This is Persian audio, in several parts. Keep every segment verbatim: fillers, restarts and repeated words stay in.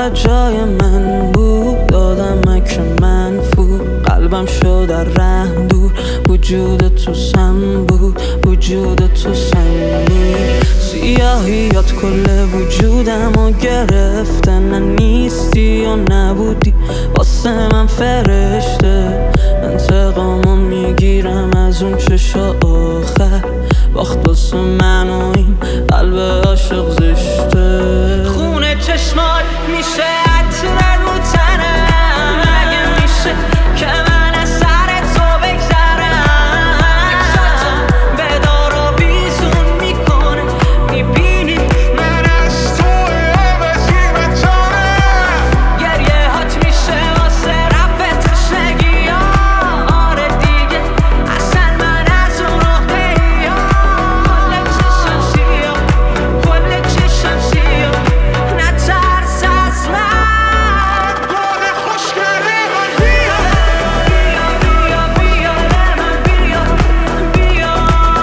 فقط جای من بود، دادم مکر منفور، قلبم شد در رحم دور، وجود تو سم بود، وجود تو سم بود. سیاهیات کل وجودمو گرفته، نه نیستی و نبودی واسه من فرشته. انتقامو میگیرم از اون چشا آخر، باخت واسه من و این قلب عاشق زشته. خونه چشمات میشه عطر رو تنم، مگه میشه که من از سر تو بگذرم؟ بدار و بیزون میکنه، میبینی من از تو عوضی بتارم. گریه هات میشه واسه رفت تشنگی ها، آره دیگه اصلا من از اون نقطه ای ها. کل چشم سیاه، کل چشم سیاه، نترس از من. باد خوشگلی من بیا بیا بیا بیا من بیا بیا.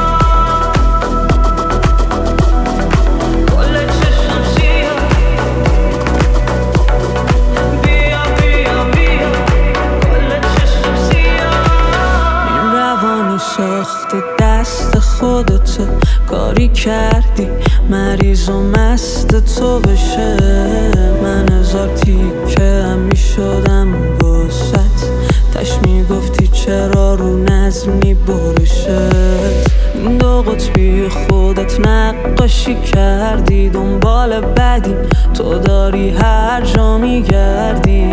کل چشم سیاه، بیا بیا بیا، کل چشم سیاه. این روانی ساخت دست خودته، کاری کردی مریض و مست تو بشه. من هزار تیکه هم میشدم واسط، تش میگفتی چرا رو نظم میبرشت. این دو قطبی خودت نقاشی کردی، دنبال بدیم تو داری هر جا میگردی.